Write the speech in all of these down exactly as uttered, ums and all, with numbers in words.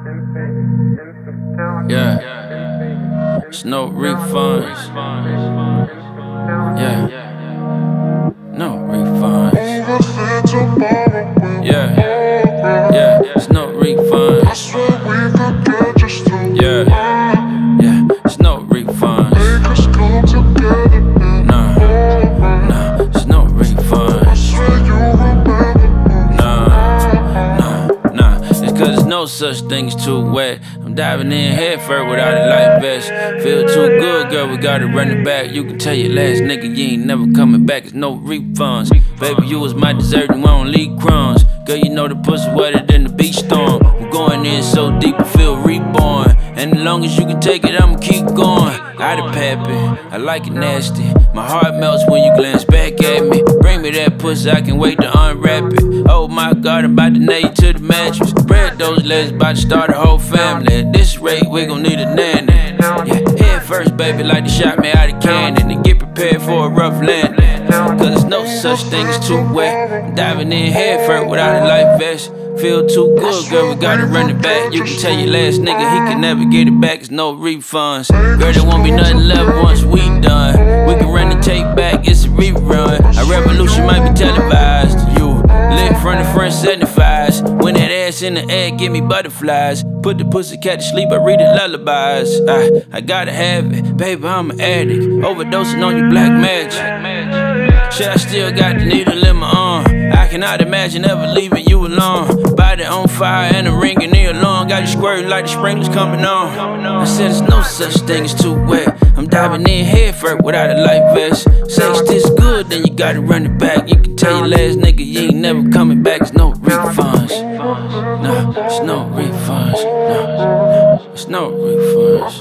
Yeah, it's no refunds. Yeah, no refunds. Yeah, yeah, it's no refunds. Yeah, yeah, it's no refunds. Nah, nah, it's no refunds. Nah, nah, nah, it's cause there's no such thing as too wet. I'm diving in head first without a life vest. Feel too good, girl, we gotta run it back. You can tell your last nigga you ain't never coming back. It's no refunds. Baby, you was my dessert and we don't leave crumbs. Girl, you know the pussy wetter than the beach storm. We're going in so deep, I feel reborn. And as long as you can take it, I'ma keep going. I the pappy, I like it nasty. My heart melts when you glance back at me. Bring me that pussy, I can wait to unwrap it. Oh my God, I'm about to nail you to the mattress. Spread those legs, about to start a whole family. At this rate, we gon' need a nanny. Yeah, head first, baby, like they shot me out of cannon. And get prepared for a rough landing. Cause there's no such thing as too wet. I'm diving in head first without a life vest. Feel too good, girl, we gotta run it back. You can tell your last nigga he can never get it back, it's no refunds. Girl, there won't be nothing left once we done. We can run the tape back, it's a rerun. Our revolution might be televised. You lit from the front seventy-fives. When that ass in the air, give me butterflies. Put the pussy cat to sleep, I read the lullabies. I, I gotta have it, baby, I'm an addict. Overdosing on your black magic. Shit, I still got the needle in my arm. I cannot imagine ever leaving you alone. Body on fire and a ring in the alarm. Got you squirting like the sprinklers coming on. I said there's no such thing as too wet. I'm diving in head first without a life vest. Sex this good, then you gotta run it back. You can tell your last nigga you ain't never coming back. It's no refunds. No, it's no refunds. No, it's no refunds.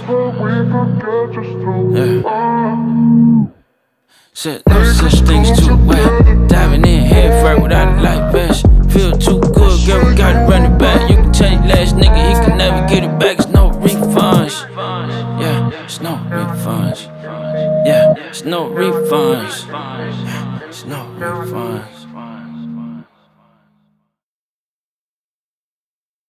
Yeah. Said no such thing as too wet. Diving in head first without a life vest. Feel too good, girl, we gotta run it back. You can tell your last nigga he can never get it back. It's no refunds. Yeah, it's no refunds. Yeah, it's no refunds. Yeah, it's no refunds.